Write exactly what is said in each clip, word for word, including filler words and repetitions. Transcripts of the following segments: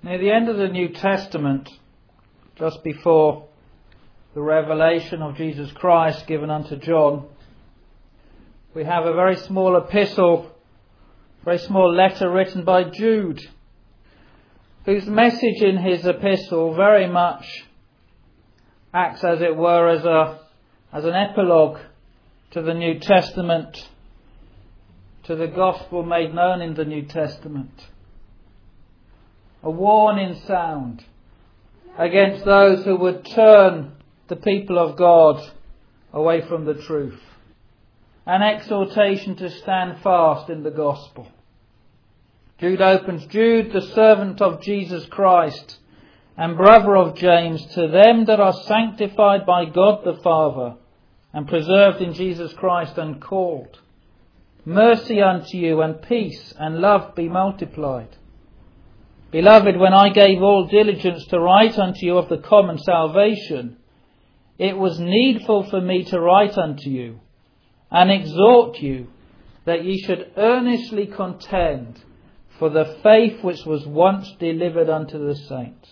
Near the end of the New Testament, just before the revelation of Jesus Christ given unto John, we have a very small epistle, very small letter written by Jude, whose message in his epistle very much acts, as it were, as a as an epilogue to the New Testament, to the gospel made known in the New Testament. A warning sound against those who would turn the people of God away from the truth. An exhortation to stand fast in the gospel. Jude opens, Jude, the servant of Jesus Christ and brother of James, to them that are sanctified by God the Father and preserved in Jesus Christ and called. Mercy unto you and peace and love be multiplied. Beloved, when I gave all diligence to write unto you of the common salvation, it was needful for me to write unto you and exhort you that ye should earnestly contend for the faith which was once delivered unto the saints.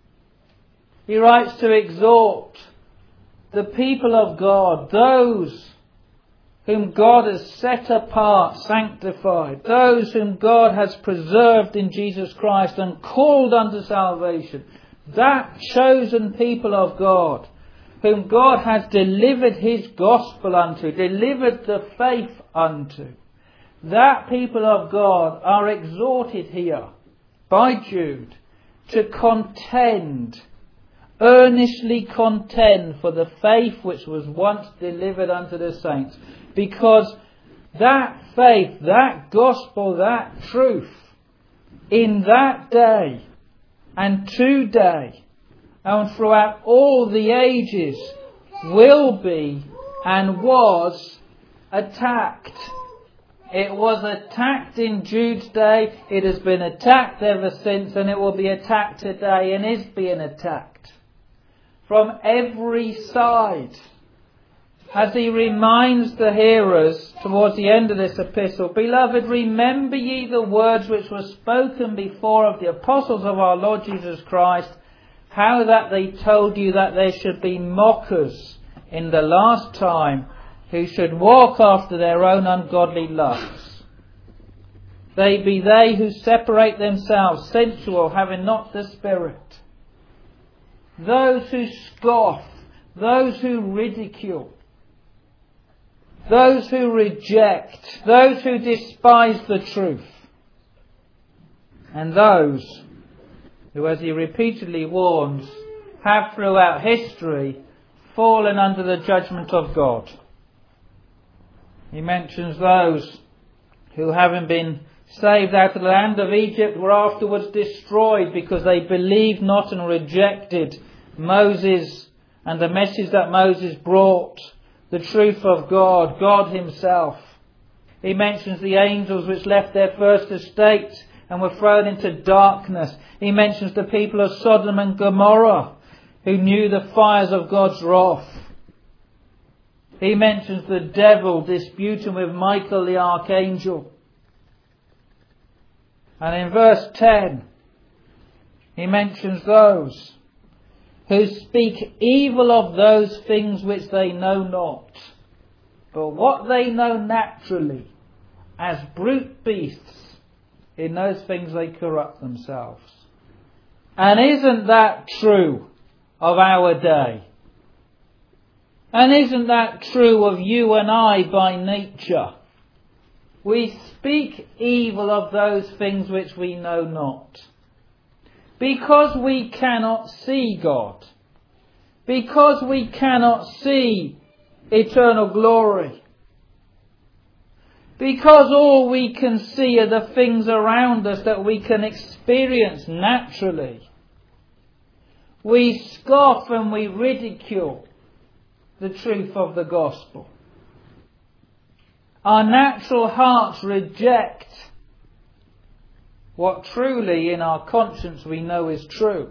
He writes to exhort the people of God, those whom God has set apart, sanctified, those whom God has preserved in Jesus Christ and called unto salvation, that chosen people of God, whom God has delivered his gospel unto, delivered the faith unto. That people of God are exhorted here by Jude to contend, earnestly contend for the faith which was once delivered unto the saints. Because that faith, that gospel, that truth, in that day and today and throughout all the ages will be and was attacked. It was attacked in Jude's day, it has been attacked ever since, and it will be attacked today and is being attacked from every side. As he reminds the hearers towards the end of this epistle, Beloved, remember ye the words which were spoken before of the apostles of our Lord Jesus Christ, how that they told you that there should be mockers in the last time, who should walk after their own ungodly lusts. They be they who separate themselves, sensual, having not the Spirit. Those who scoff, those who ridicule, those who reject, those who despise the truth, and those who, as he repeatedly warns, have throughout history fallen under the judgment of God. He mentions those who, having been saved out of the land of Egypt, were afterwards destroyed because they believed not and rejected Moses and the message that Moses brought, the truth of God, God himself. He mentions the angels which left their first estate and were thrown into darkness. He mentions the people of Sodom and Gomorrah who knew the fires of God's wrath. He mentions the devil disputing with Michael the archangel. And in verse ten, he mentions those who speak evil of those things which they know not, but what they know naturally, as brute beasts, in those things they corrupt themselves. And isn't that true of our day? And isn't that true of you and I by nature? We speak evil of those things which we know not. Because we cannot see God. Because we cannot see eternal glory. Because all we can see are the things around us that we can experience naturally. We scoff and we ridicule the truth of the gospel. Our natural hearts reject what truly in our conscience we know is true.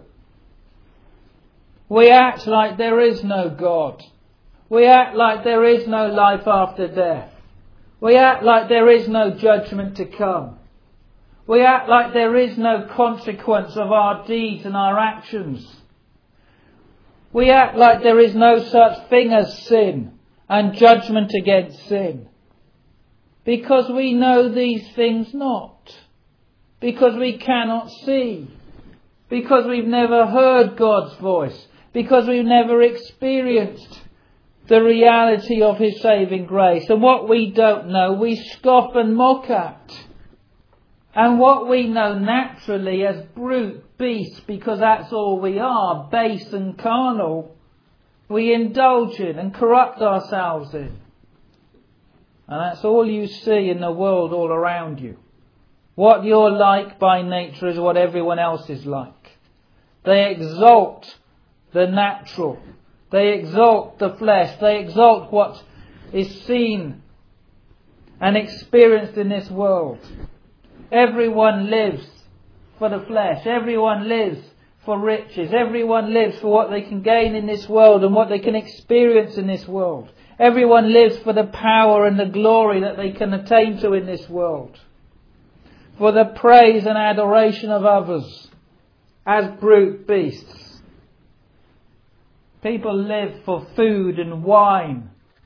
We act like there is no God. We act like there is no life after death. We act like there is no judgment to come. We act like there is no consequence of our deeds and our actions. We act like there is no such thing as sin and judgment against sin. Because we know these things not. Because we cannot see. Because we've never heard God's voice. Because we've never experienced the reality of His saving grace. And what we don't know, we scoff and mock at. And what we know naturally as brute beasts, because that's all we are, base and carnal, we indulge in and corrupt ourselves in. And that's all you see in the world all around you. What you're like by nature is what everyone else is like. They exalt the natural. They exalt the flesh. They exalt what is seen and experienced in this world. Everyone lives for the flesh. Everyone lives for riches. Everyone lives for what they can gain in this world and what they can experience in this world. Everyone lives for the power and the glory that they can attain to in this world. For the praise and adoration of others as brute beasts. People live for food and wine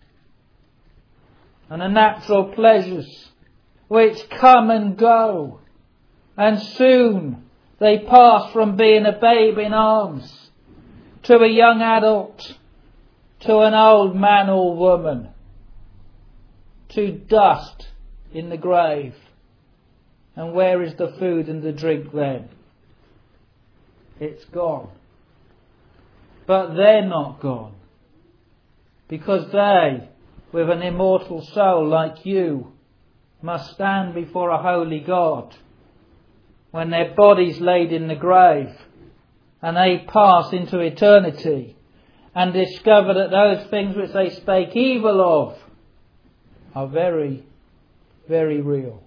and the natural pleasures which come and go, and soon they pass from being a babe in arms to a young adult, to an old man or woman, to dust in the grave. And where is the food and the drink then? It's gone. But they're not gone, because they, with an immortal soul like you, must stand before a holy God when their body's laid in the grave and they pass into eternity and discover that those things which they spake evil of are very, very real.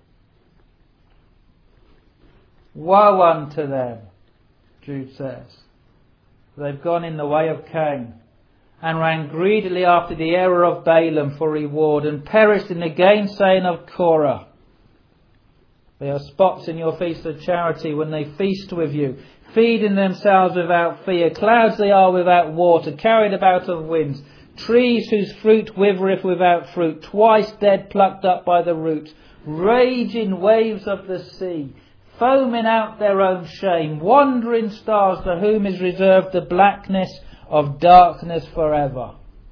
Woe unto them, Jude says. They've gone in the way of Cain and ran greedily after the error of Balaam for reward, and perished in the gainsaying of Korah. They are spots in your feast of charity when they feast with you, feeding themselves without fear. Clouds they are without water, carried about of winds. Trees whose fruit withereth without fruit, twice dead, plucked up by the roots. Raging waves of the sea, foaming out their own shame. Wandering stars, to whom is reserved the blackness of darkness forever.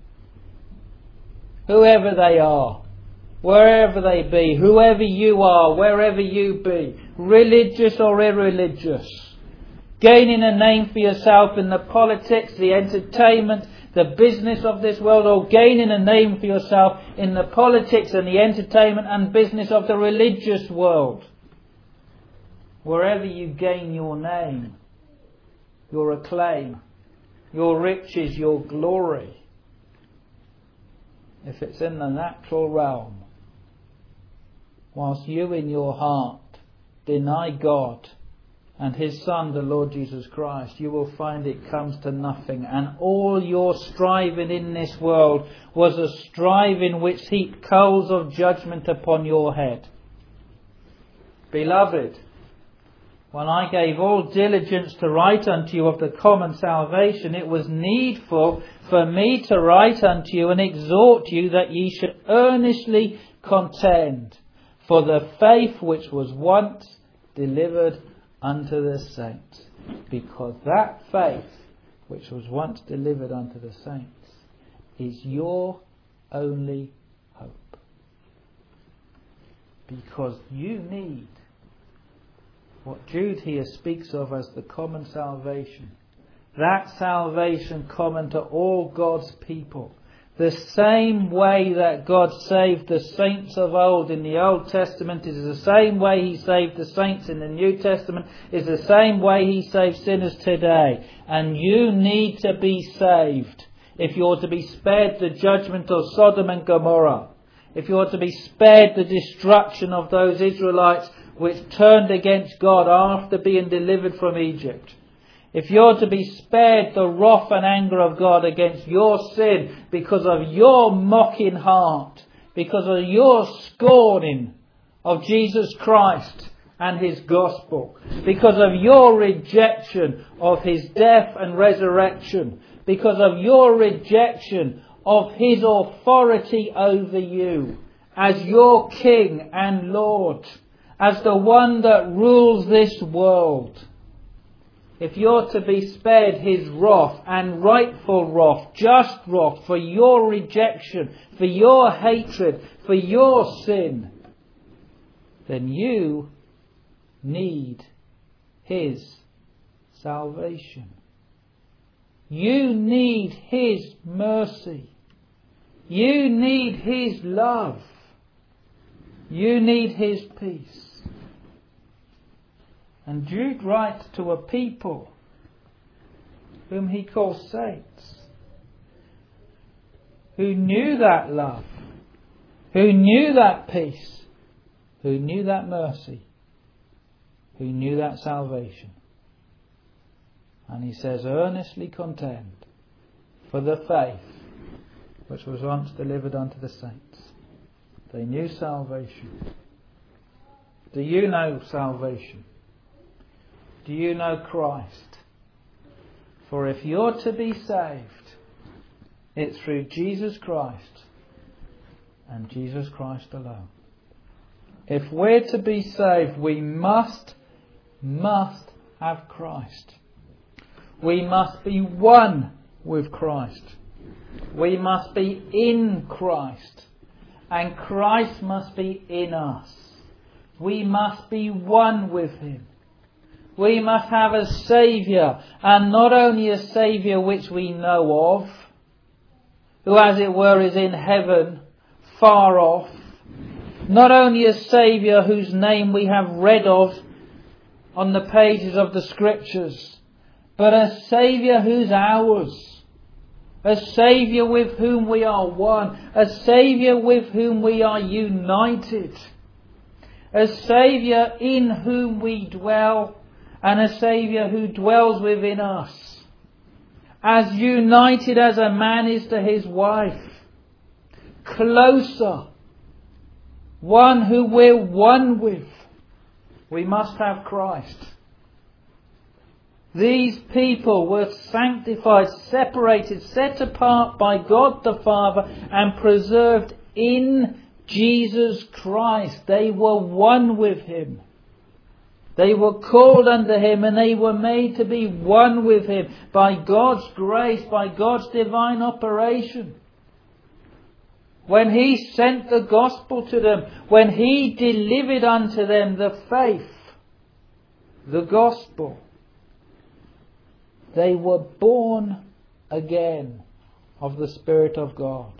Whoever they are, wherever they be, whoever you are, wherever you be, religious or irreligious, gaining a name for yourself in the politics, the entertainment, the business of this world, or gaining a name for yourself in the politics and the entertainment and business of the religious world. Wherever you gain your name, your acclaim, your riches, your glory, if it's in the natural realm, whilst you in your heart deny God and His Son, the Lord Jesus Christ, you will find it comes to nothing. And all your striving in this world was a striving which heaped coals of judgment upon your head. Beloved, when I gave all diligence to write unto you of the common salvation, it was needful for me to write unto you and exhort you that ye should earnestly contend for the faith which was once delivered unto the saints. Because that faith which was once delivered unto the saints is your only hope. Because you need what Jude here speaks of as the common salvation. That salvation common to all God's people. The same way that God saved the saints of old in the Old Testament is the same way He saved the saints in the New Testament, is the same way He saves sinners today. And you need to be saved if you're to be spared the judgment of Sodom and Gomorrah. If you're to be spared the destruction of those Israelites which turned against God after being delivered from Egypt. If you're to be spared the wrath and anger of God against your sin because of your mocking heart, because of your scorning of Jesus Christ and His gospel, because of your rejection of His death and resurrection, because of your rejection of His authority over you as your King and Lord, as the one that rules this world. If you're to be spared His wrath and rightful wrath, just wrath, for your rejection, for your hatred, for your sin, then you need His salvation. You need His mercy. You need His love. You need His peace. And Jude writes to a people whom he calls saints, who knew that love, who knew that peace, who knew that mercy, who knew that salvation. And he says, earnestly contend for the faith which was once delivered unto the saints. They knew salvation. Do you know salvation? Do you know Christ? For if you're to be saved, it's through Jesus Christ and Jesus Christ alone. If we're to be saved, we must, must have Christ. We must be one with Christ. We must be in Christ. And Christ must be in us. We must be one with Him. We must have a Saviour, and not only a Saviour which we know of, who as it were is in heaven, far off. Not only a Saviour whose name we have read of on the pages of the Scriptures, but a Saviour who's ours. A Saviour with whom we are one. A Saviour with whom we are united. A Saviour in whom we dwell, and a Saviour who dwells within us. As united as a man is to his wife. Closer. One who we're one with. We must have Christ. These people were sanctified, separated, set apart by God the Father and preserved in Jesus Christ. They were one with Him. They were called unto Him and they were made to be one with Him by God's grace, by God's divine operation. When He sent the gospel to them, when He delivered unto them the faith, the gospel, they were born again of the Spirit of God.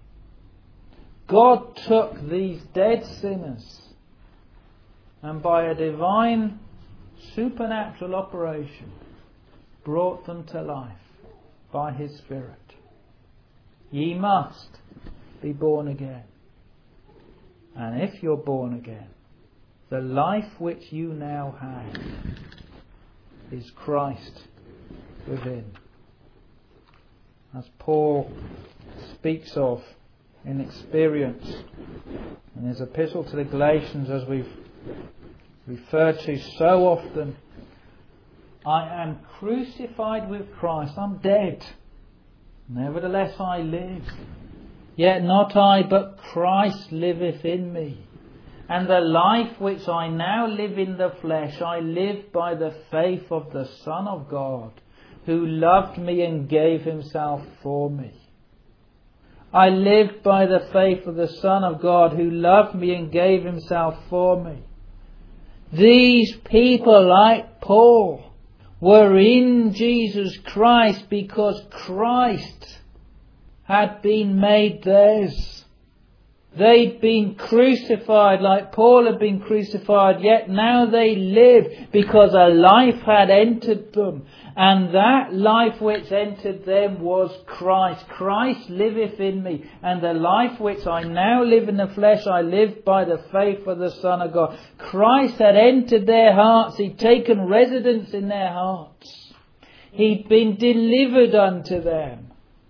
God took these dead sinners and by a divine supernatural operation brought them to life by His Spirit. Ye must be born again. And if you're born again, the life which you now have is Christ within. As Paul speaks of in experience in his epistle to the Galatians, as we've referred to so often, I am crucified with Christ. I'm dead. Nevertheless I live. Yet not I, but Christ liveth in me. And the life which I now live in the flesh, I live by the faith of the Son of God, who loved me and gave Himself for me. I live by the faith of the Son of God, who loved me and gave Himself for me. These people, like Paul, were in Jesus Christ because Christ had been made theirs. They'd been crucified like Paul had been crucified, yet now they live because a life had entered them. And that life which entered them was Christ. Christ liveth in me. And the life which I now live in the flesh, I live by the faith of the Son of God. Christ had entered their hearts. He'd taken residence in their hearts. He'd been delivered unto them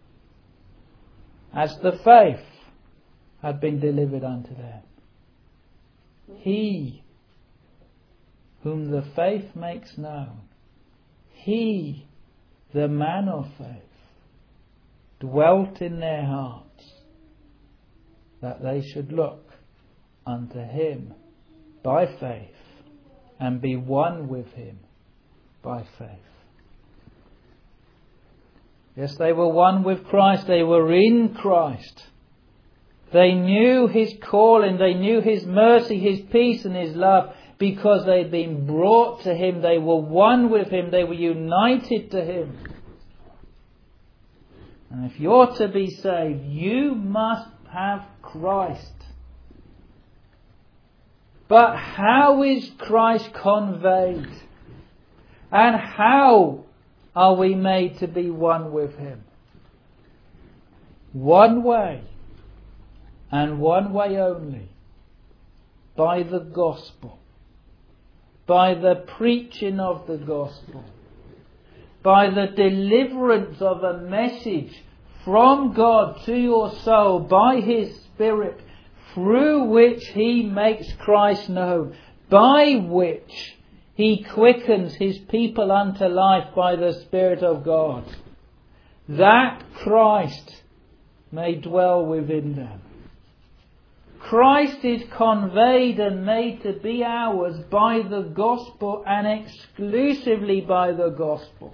as the faith had been delivered unto them. He whom the faith makes known, he, the man of faith, dwelt in their hearts, that they should look unto him by faith, and be one with him by faith. Yes, they were one with Christ. They were in Christ. They knew his calling. They knew his mercy, his peace and his love, because they had been brought to him. They were one with him. They were united to him. And if you're to be saved, you must have Christ. But how is Christ conveyed? And how are we made to be one with him? One way, and one way only, by the gospel, by the preaching of the gospel, by the deliverance of a message from God to your soul by his Spirit, through which he makes Christ known, by which he quickens his people unto life by the Spirit of God, that Christ may dwell within them. Christ is conveyed and made to be ours by the gospel, and exclusively by the gospel.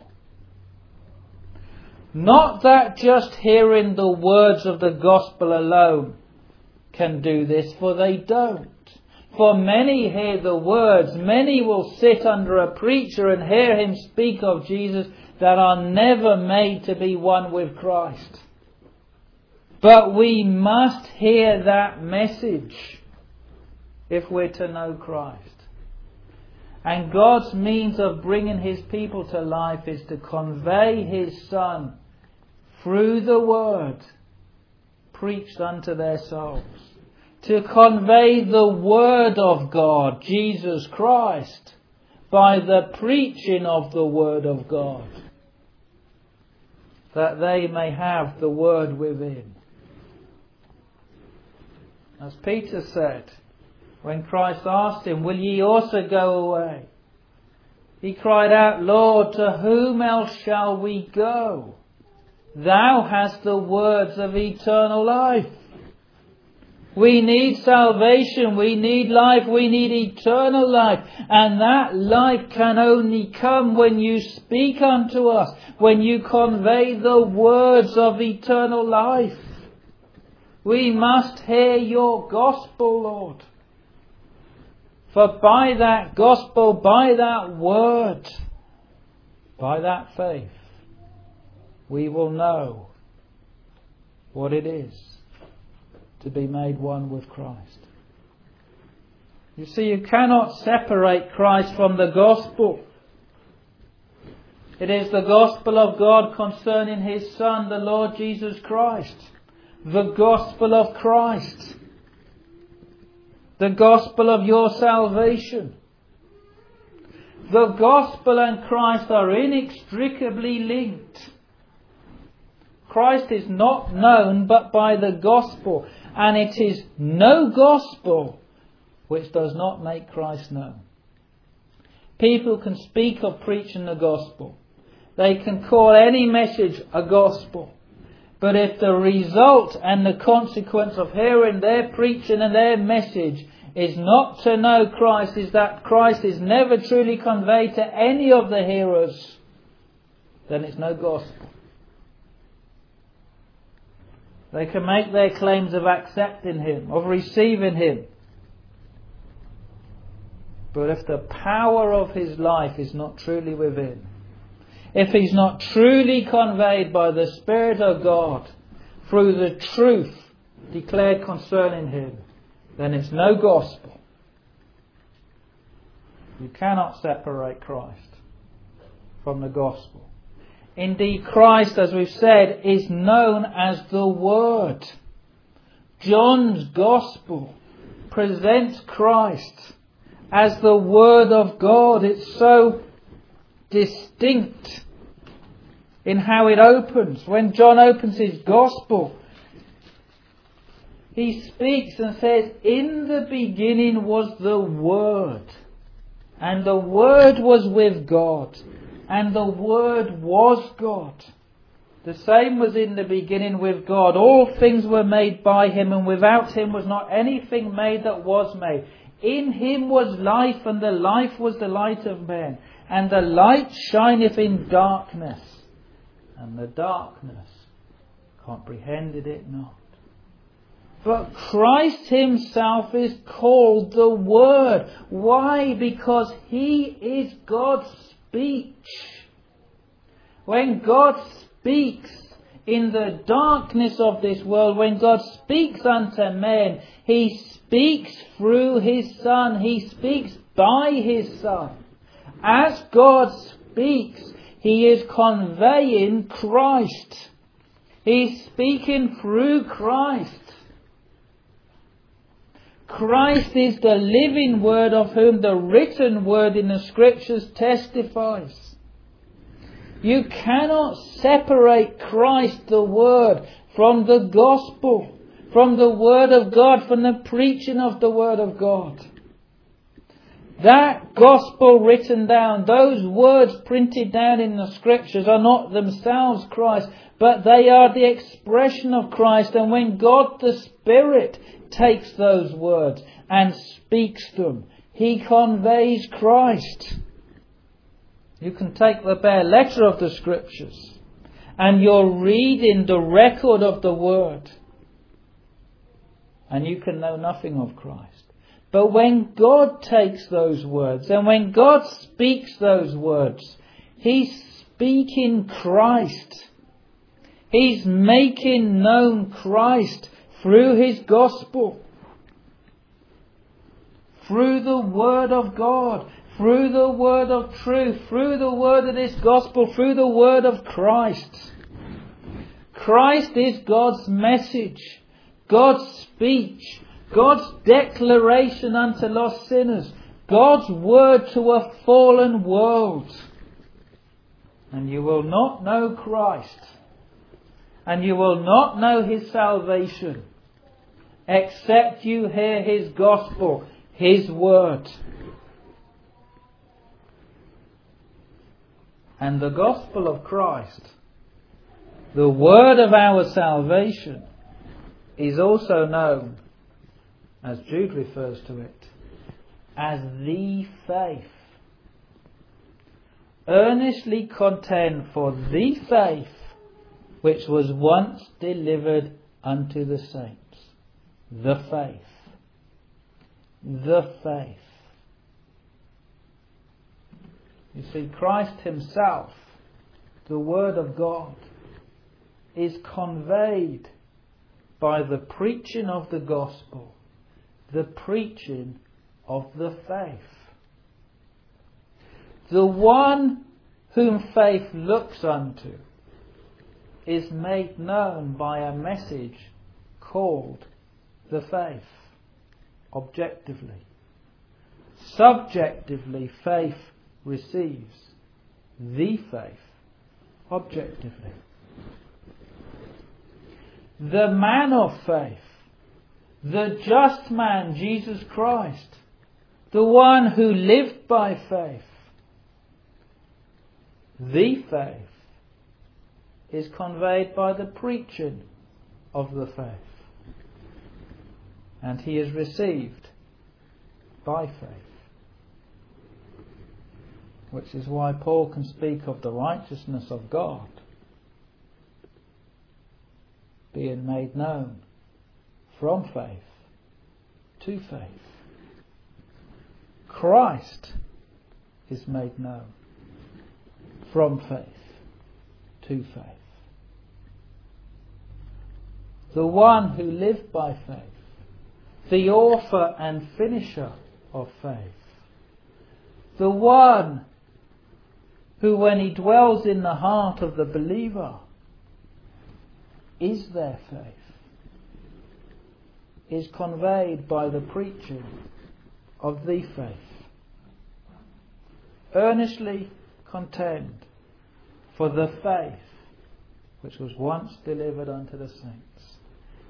Not that just hearing the words of the gospel alone can do this, for they don't. For many hear the words, many will sit under a preacher and hear him speak of Jesus, that are never made to be one with Christ. But we must hear that message if we're to know Christ. And God's means of bringing his people to life is to convey his Son through the word preached unto their souls. To convey the word of God, Jesus Christ, by the preaching of the word of God, that they may have the word within. As Peter said, when Christ asked him, will ye also go away? He cried out, Lord, to whom else shall we go? Thou hast the words of eternal life. We need salvation, we need life, we need eternal life. And that life can only come when you speak unto us, when you convey the words of eternal life. We must hear your gospel, Lord. For by that gospel, by that word, by that faith, we will know what it is to be made one with Christ. You see, you cannot separate Christ from the gospel. It is the gospel of God concerning his Son, the Lord Jesus Christ. The gospel of Christ. The gospel of your salvation. The gospel and Christ are inextricably linked. Christ is not known but by the gospel, and it is no gospel which does not make Christ known. People can speak of preaching the gospel. They can call any message a gospel. But if the result and the consequence of hearing their preaching and their message is not to know Christ, is that Christ is never truly conveyed to any of the hearers, then it's no gospel. They can make their claims of accepting him, of receiving him. But if the power of his life is not truly within, if he's not truly conveyed by the Spirit of God through the truth declared concerning him, then it's no gospel. You cannot separate Christ from the gospel. Indeed, Christ, as we've said, is known as the Word. John's Gospel presents Christ as the Word of God. It's so distinct in how it opens. When John opens his Gospel, he speaks and says, in the beginning was the Word, And the Word was with God, and the Word was God. The same was in the beginning with God. All things were made by Him, and without Him was not anything made that was made. In Him was life, and the life was the light of men. And the light shineth in darkness, and the darkness comprehended it not. But Christ Himself is called the Word. Why? Because He is God's speech. When God speaks in the darkness of this world, when God speaks unto men, He speaks through His Son. He speaks by His Son. As God speaks, He is conveying Christ. He's speaking through Christ. Christ is the living Word, of whom the written Word in the Scriptures testifies. You cannot separate Christ, the Word, from the Gospel, from the Word of God, from the preaching of the Word of God. That Gospel written down, those words printed down in the Scriptures, are not themselves Christ, but they are the expression of Christ. And when God the Spirit takes those words and speaks them, He conveys Christ. You can take the bare letter of the Scriptures and you're reading the record of the Word, and you can know nothing of Christ. But when God takes those words and when God speaks those words, He's speaking Christ. He's making known Christ through His Gospel, through the Word of God, through the Word of truth, through the Word of this Gospel, through the Word of Christ. Christ is God's message, God's speech, God's declaration unto lost sinners, God's word to a fallen world. And you will not know Christ, and you will not know His salvation, except you hear His gospel, His word. And the gospel of Christ, the word of our salvation, is also known, as Jude refers to it, as the faith. Earnestly contend for the faith which was once delivered unto the saints. The faith. The faith. You see, Christ Himself, the Word of God, is conveyed by the preaching of the gospel, the preaching of the faith. The one whom faith looks unto is made known by a message called the faith, objectively. Subjectively, faith receives the faith, objectively. The man of faith, the just man, Jesus Christ, the one who lived by faith, the faith is conveyed by the preaching of the faith. And he is received by faith. Which is why Paul can speak of the righteousness of God being made known from faith to faith. Christ is made known from faith to faith. The one who lived by faith, the author and finisher of faith, the one who, when he dwells in the heart of the believer, is their faith, is conveyed by the preaching of the faith. Earnestly contend for the faith which was once delivered unto the saints.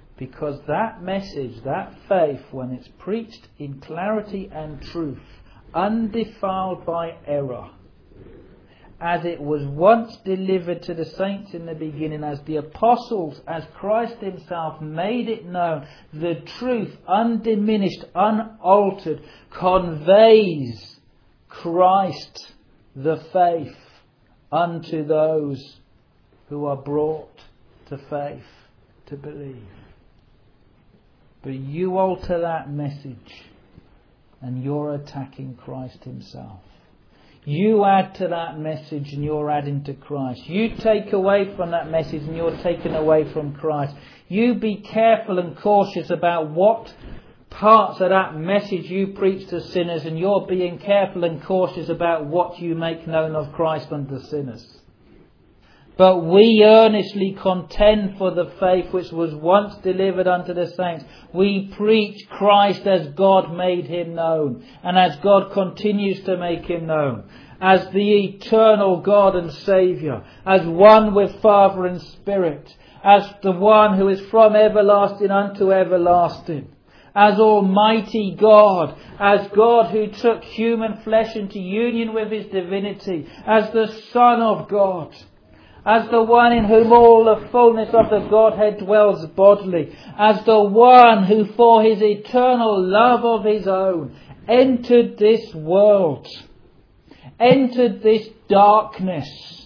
Because that message, that faith, when it's preached in clarity and truth, undefiled by error, as it was once delivered to the saints in the beginning, as the apostles, as Christ himself made it known, the truth, undiminished, unaltered, conveys Christ, the faith, unto those who are brought to faith, to believe. But you alter that message, and you're attacking Christ himself. You add to that message and you're adding to Christ. You take away from that message and you're taking away from Christ. You be careful and cautious about what parts of that message you preach to sinners, and you're being careful and cautious about what you make known of Christ unto sinners. But we earnestly contend for the faith which was once delivered unto the saints. We preach Christ as God made him known, and as God continues to make him known, as the eternal God and Saviour, as one with Father and Spirit, as the one who is from everlasting unto everlasting, as Almighty God, as God who took human flesh into union with his divinity, as the Son of God, as the one in whom all the fullness of the Godhead dwells bodily, as the one who for his eternal love of his own entered this world, entered this darkness,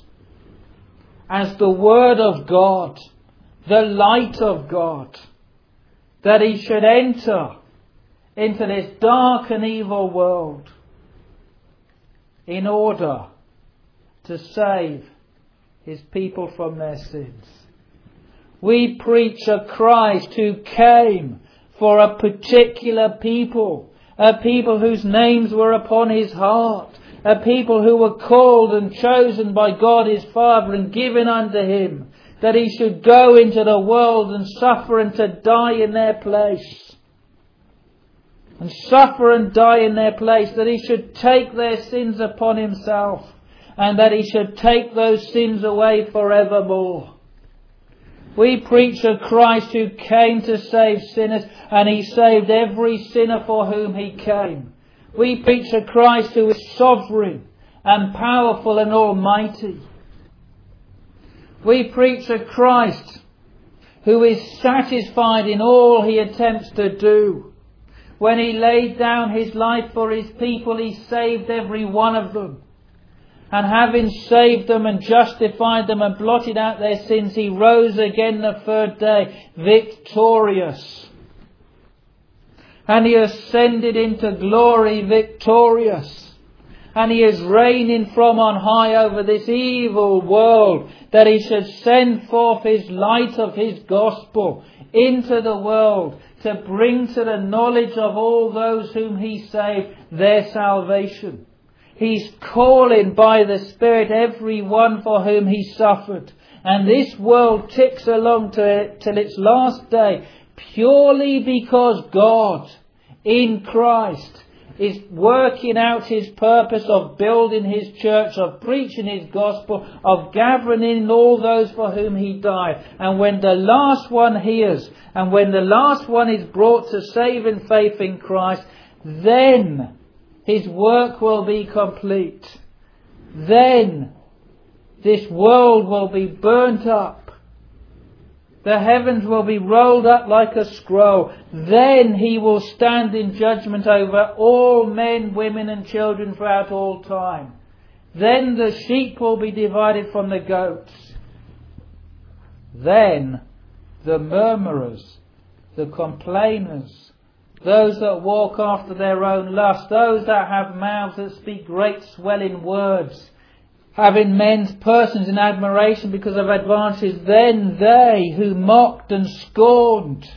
as the Word of God, the light of God, that he should enter into this dark and evil world in order to save his people from their sins. We preach a Christ who came for a particular people, a people whose names were upon his heart, a people who were called and chosen by God his Father and given unto him, that he should go into the world and suffer and to die in their place. And suffer and die in their place, that he should take their sins upon himself, and that he should take those sins away forevermore. We preach a Christ who came to save sinners, and he saved every sinner for whom he came. We preach a Christ who is sovereign and powerful and almighty. We preach a Christ who is satisfied in all he attempts to do. When he laid down his life for his people, he saved every one of them. And having saved them and justified them and blotted out their sins, he rose again the third day, victorious. And he ascended into glory victorious. And he is reigning from on high over this evil world, that he should send forth his light of his gospel into the world, to bring to the knowledge of all those whom he saved their salvation. He's calling by the Spirit every one for whom he suffered. And this world ticks along to it till its last day, purely because God in Christ is working out his purpose of building his church, of preaching his gospel, of gathering in all those for whom he died. And when the last one hears, and when the last one is brought to saving faith in Christ, then his work will be complete. Then this world will be burnt up. The heavens will be rolled up like a scroll. Then he will stand in judgment over all men, women and children throughout all time. Then the sheep will be divided from the goats. Then the murmurers, the complainers, those that walk after their own lust, those that have mouths that speak great swelling words, having men's persons in admiration because of advances, then they who mocked and scorned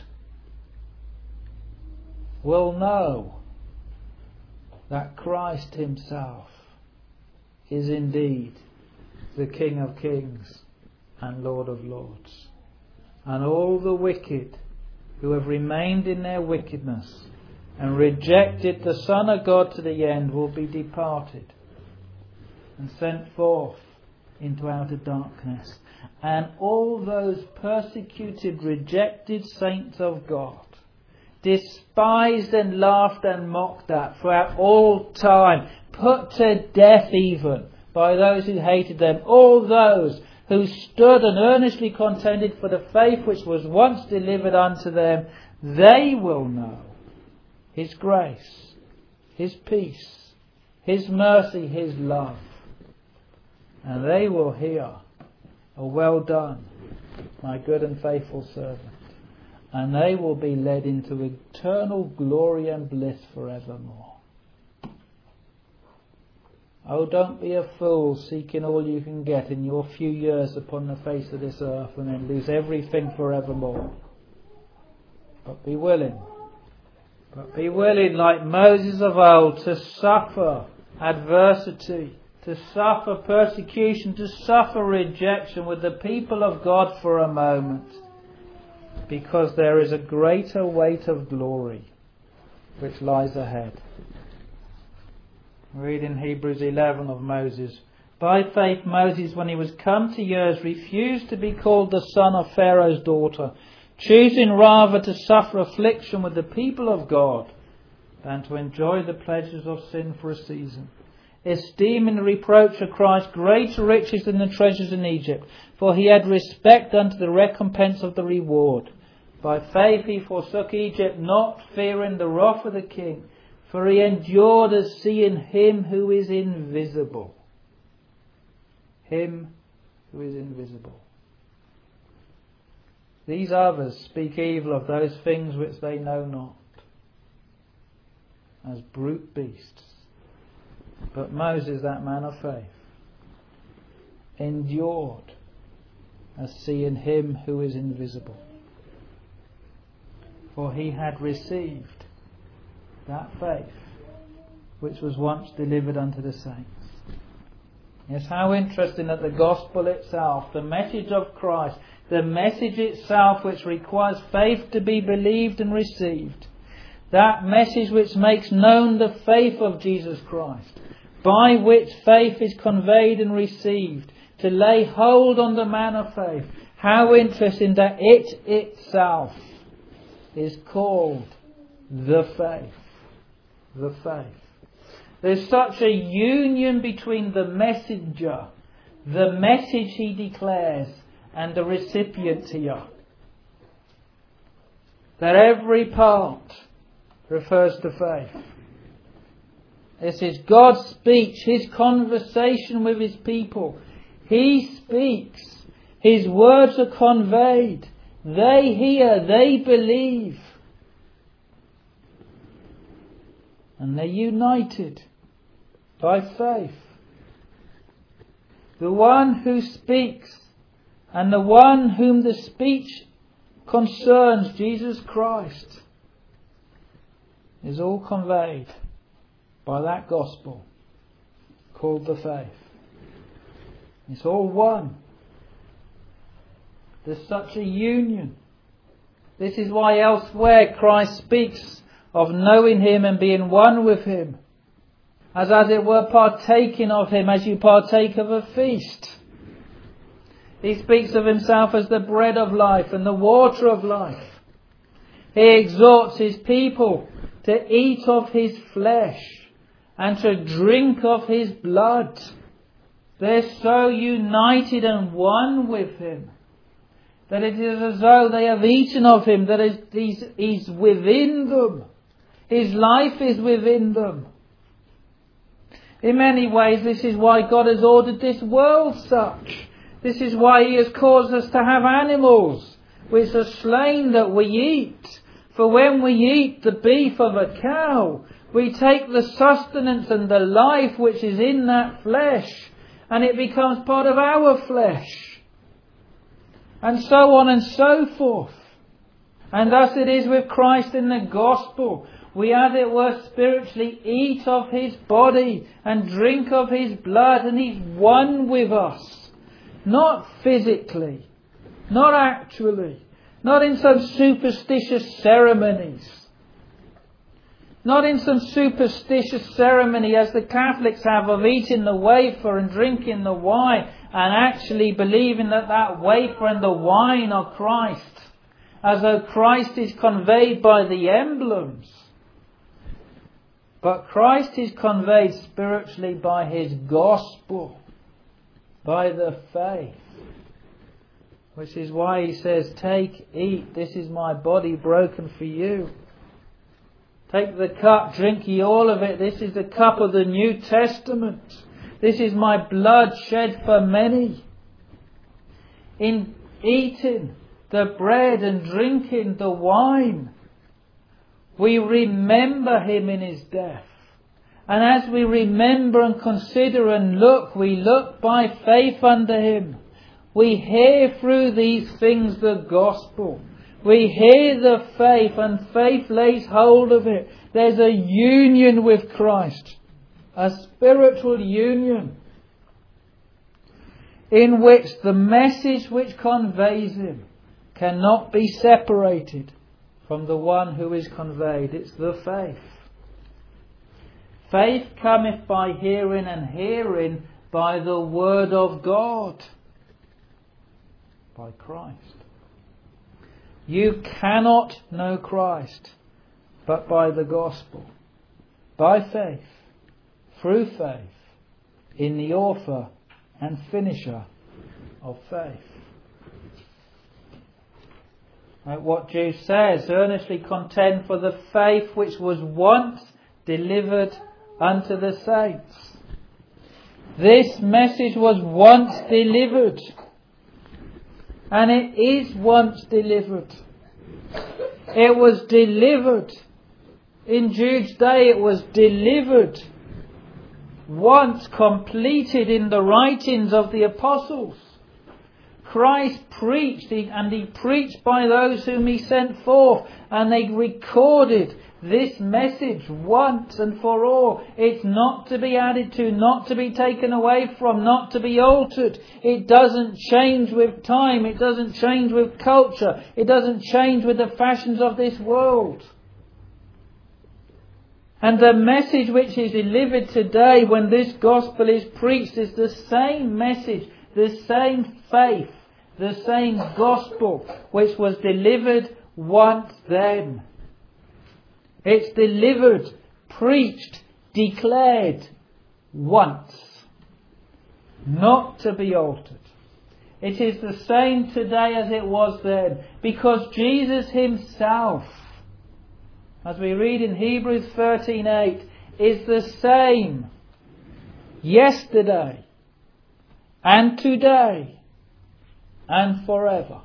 will know that Christ himself is indeed the King of kings and Lord of lords. And all the wicked who have remained in their wickedness and rejected the Son of God to the end will be departed and sent forth into outer darkness. And all those persecuted, rejected saints of God, despised and laughed and mocked at throughout all time, put to death even by those who hated them, all those who stood and earnestly contended for the faith which was once delivered unto them, they will know His grace, His peace, His mercy, His love. And they will hear, "A well done, my good and faithful servant." And they will be led into eternal glory and bliss forevermore. Oh, don't be a fool seeking all you can get in your few years upon the face of this earth and then lose everything forevermore. But be willing, but be willing like Moses of old to suffer adversity, to suffer persecution, to suffer rejection with the people of God for a moment. Because there is a greater weight of glory which lies ahead. Read in Hebrews eleven of Moses. By faith Moses, when he was come to years, refused to be called the son of Pharaoh's daughter, choosing rather to suffer affliction with the people of God than to enjoy the pleasures of sin for a season, esteeming the reproach of Christ greater riches than the treasures in Egypt, for he had respect unto the recompense of the reward. By faith he forsook Egypt, not fearing the wrath of the king, for he endured as seeing Him who is invisible. Him who is invisible. These others speak evil of those things which they know not, as brute beasts. But Moses, that man of faith, endured as seeing Him who is invisible. For he had received that faith which was once delivered unto the saints. Yes, how interesting that the gospel itself, the message of Christ, the message itself which requires faith to be believed and received, that message which makes known the faith of Jesus Christ, by which faith is conveyed and received, to lay hold on the man of faith. How interesting that it itself is called the faith. The faith. There's such a union between the messenger, the message he declares, and the recipient here, that every part refers to faith. This is God's speech, His conversation with His people. He speaks. His words are conveyed. They hear, they believe. And they're united by faith. The one who speaks and the one whom the speech concerns, Jesus Christ, is all conveyed by that gospel called the faith. It's all one. There's such a union. This is why elsewhere Christ speaks of knowing Him and being one with Him, as as it were partaking of Him as you partake of a feast. He speaks of Himself as the bread of life and the water of life. He exhorts His people to eat of His flesh and to drink of His blood. They're so united and one with Him that it is as though they have eaten of Him, that He's, he's within them. His life is within them. In many ways, this is why God has ordered this world such. This is why He has caused us to have animals which are slain that we eat. For when we eat the beef of a cow, we take the sustenance and the life which is in that flesh, and it becomes part of our flesh. And so on and so forth. And thus it is with Christ in the gospel. We, as it were, spiritually eat of His body and drink of His blood, and He's one with us. Not physically, not actually, not in some superstitious ceremonies. Not in some superstitious ceremony as the Catholics have of eating the wafer and drinking the wine, and actually believing that that wafer and the wine are Christ, as though Christ is conveyed by the emblems. But Christ is conveyed spiritually by His gospel, by the faith. Which is why He says, take, eat, this is my body broken for you. Take the cup, drink ye all of it, this is the cup of the New Testament. This is my blood shed for many. In eating the bread and drinking the wine, we remember Him in His death. And as we remember and consider and look, we look by faith unto Him. We hear through these things the gospel. We hear the faith, and faith lays hold of it. There's a union with Christ, a spiritual union, in which the message which conveys Him cannot be separated from the one who is conveyed. It's the faith. Faith cometh by hearing, and hearing by the word of God, by Christ. You cannot know Christ but by the gospel, by faith, through faith, in the author and finisher of faith. Like what Jude says, earnestly contend for the faith which was once delivered unto the saints. This message was once delivered, and it is once delivered. It was delivered. In Jude's day, it was delivered. Once completed in the writings of the apostles. Christ preached, and He preached by those whom He sent forth, and they recorded this message once and for all. It's not to be added to, not to be taken away from, not to be altered. It doesn't change with time. It doesn't change with culture. It doesn't change with the fashions of this world. And the message which is delivered today when this gospel is preached is the same message, the same faith, the same gospel which was delivered once then. It's delivered, preached, declared once, not to be altered. It is the same today as it was then, because Jesus Himself, as we read in Hebrews thirteen eight, is the same yesterday and today and forever.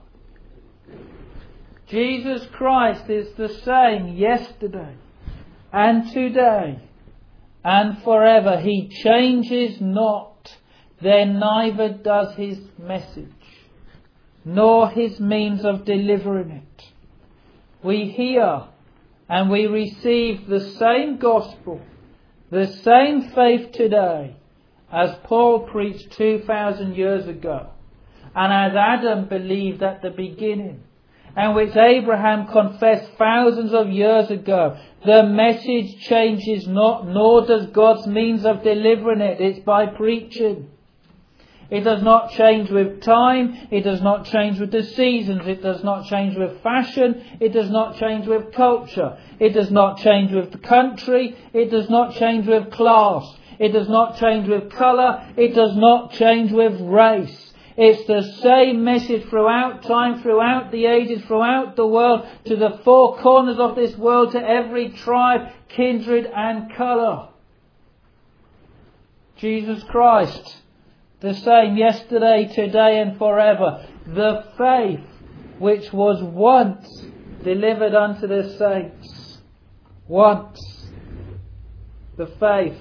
Jesus Christ is the same yesterday and today and forever. He changes not, then neither does His message, nor His means of delivering it. We hear and we receive the same gospel, the same faith today as Paul preached two thousand years ago, and as Adam believed at the beginning, and which Abraham confessed thousands of years ago. The message changes not, nor does God's means of delivering it. It's by preaching. It does not change with time. It does not change with the seasons. It does not change with fashion. It does not change with culture. It does not change with the country. It does not change with class. It does not change with colour. It does not change with race. It's the same message throughout time, throughout the ages, throughout the world, to the four corners of this world, to every tribe, kindred and colour. Jesus Christ, the same yesterday, today and forever. The faith which was once delivered unto the saints. Once. The faith.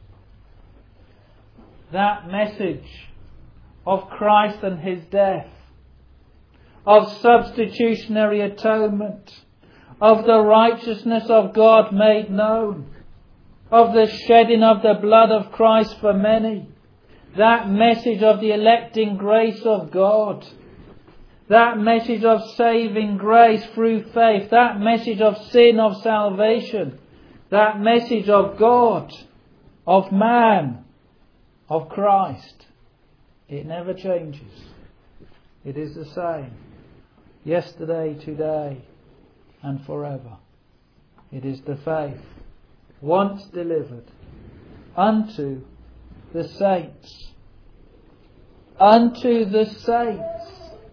That message of Christ and His death, of substitutionary atonement, of the righteousness of God made known, of the shedding of the blood of Christ for many, that message of the electing grace of God, that message of saving grace through faith, that message of sin, of salvation, that message of God, of man, of Christ. It never changes. It is the same. yesterday, today, and forever. It is the faith once delivered unto the saints. Unto the saints.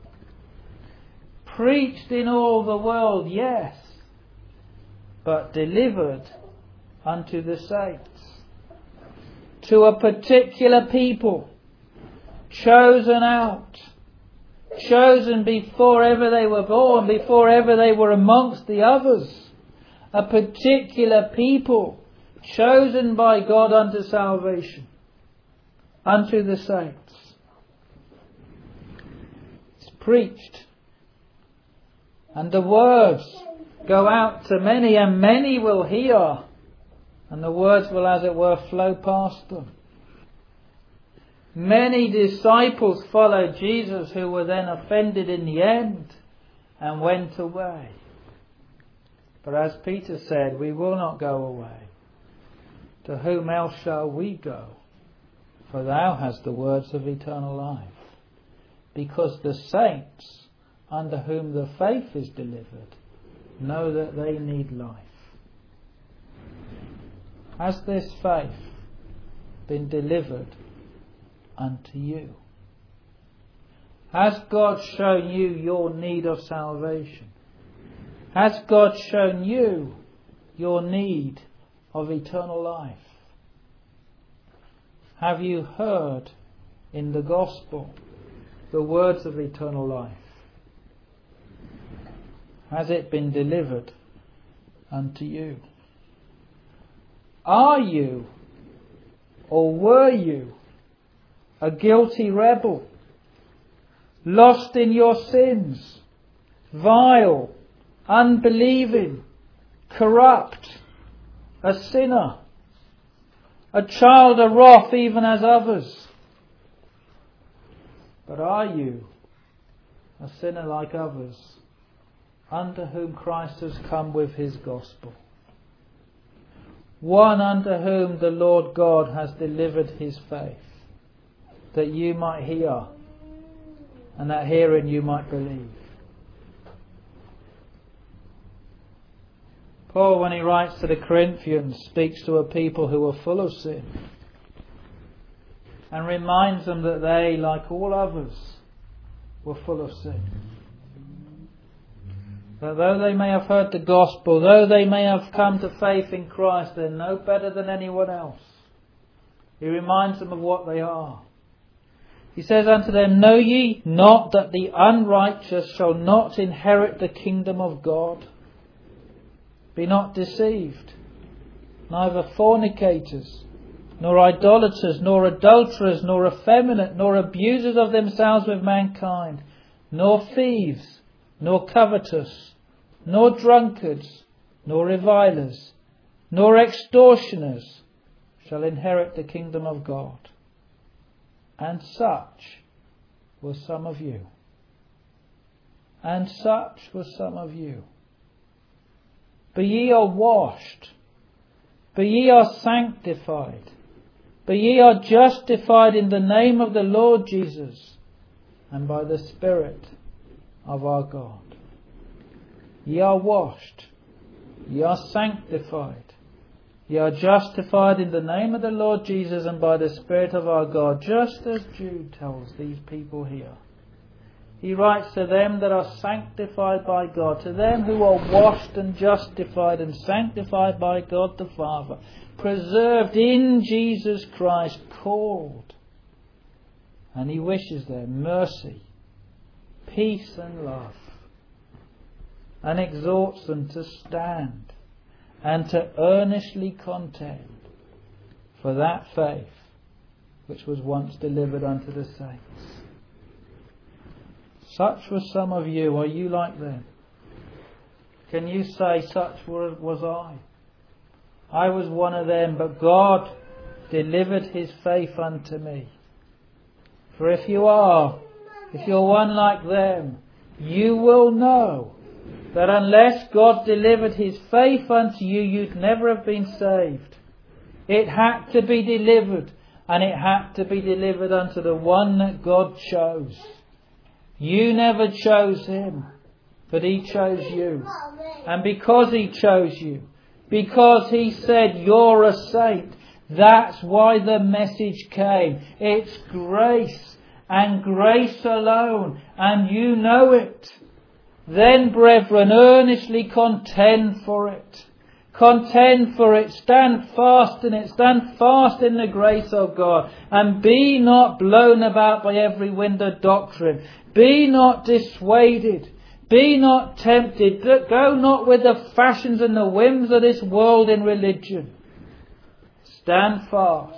Preached in all the world, yes, but delivered unto the saints. To a particular people, chosen out, chosen before ever they were born, before ever they were amongst the others. A particular people, chosen by God unto salvation, unto the saints. It's preached. And the words go out to many, and many will hear. And the words will, as it were, flow past them. Many disciples followed Jesus who were then offended in the end and went away. But as Peter said, we will not go away. To whom else shall we go? For thou hast the words of eternal life. Because the saints, under whom the faith is delivered, know that they need life. Has this faith been delivered unto you? Has God shown you your need of salvation? Has God shown you your need of eternal life? Have you heard in the gospel the words of eternal life? Has it been delivered unto you? Are you, or were you, a guilty rebel, lost in your sins, vile, unbelieving, corrupt, a sinner, a child of wrath even as others? But are you a sinner like others, unto whom Christ has come with his gospel? One unto whom the Lord God has delivered his faith, that you might hear, and that hearing you might believe. Paul, when he writes to the Corinthians, speaks to a people who are full of sin, and reminds them that they, like all others, were full of sin. That though they may have heard the gospel, though they may have come to faith in Christ, they're no better than anyone else. He reminds them of what they are. He says unto them, Know ye not that the unrighteous shall not inherit the kingdom of God? Be not deceived. Neither fornicators, nor idolaters, nor adulterers, nor effeminate, nor abusers of themselves with mankind, nor thieves, nor covetous, nor drunkards, nor revilers, nor extortioners shall inherit the kingdom of God. And such were some of you. And such were some of you. But ye are washed, but ye are sanctified, but ye are justified in the name of the Lord Jesus, and by the Spirit of our God. Ye are washed, ye are sanctified, ye are justified in the name of the Lord Jesus and by the Spirit of our God, just as Jude tells these people here. He writes to them that are sanctified by God, to them who are washed and justified and sanctified by God the Father, preserved in Jesus Christ, called. And he wishes them mercy, peace and love, and exhorts them to stand and to earnestly contend for that faith which was once delivered unto the saints. Such were some of you. Are you like them? Can you say, such was I? I was one of them, but God delivered his faith unto me. For if you are, if you're one like them, you will know that unless God delivered his faith unto you, you'd never have been saved. It had to be delivered, and it had to be delivered unto the one that God chose. You never chose him. But He chose you. And because He chose you, because He said you're a saint, that's why the message came. It's grace and grace alone, and you know it. Then, brethren, earnestly contend for it. Contend for it. Stand fast in it. Stand fast in the grace of God. And be not blown about by every wind of doctrine. Be not dissuaded. Be not tempted. Go not with the fashions and the whims of this world in religion. Stand fast.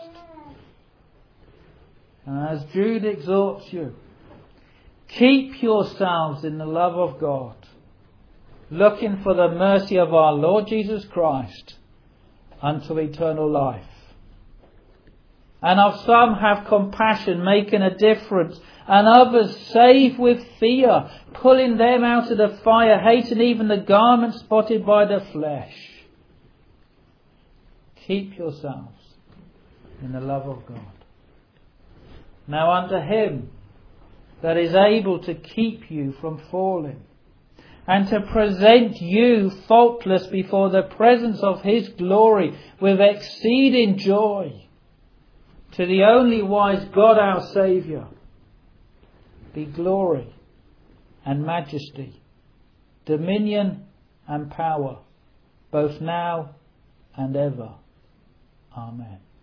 And as Jude exhorts you, keep yourselves in the love of God, looking for the mercy of our Lord Jesus Christ unto eternal life. And of some have compassion, making a difference, and others save with fear, pulling them out of the fire, hating even the garment spotted by the flesh. Keep yourselves in the love of God. Now unto Him that is able to keep you from falling, and to present you faultless before the presence of His glory with exceeding joy, to the only wise God our Saviour, be glory and majesty, dominion and power, both now and ever. Amen.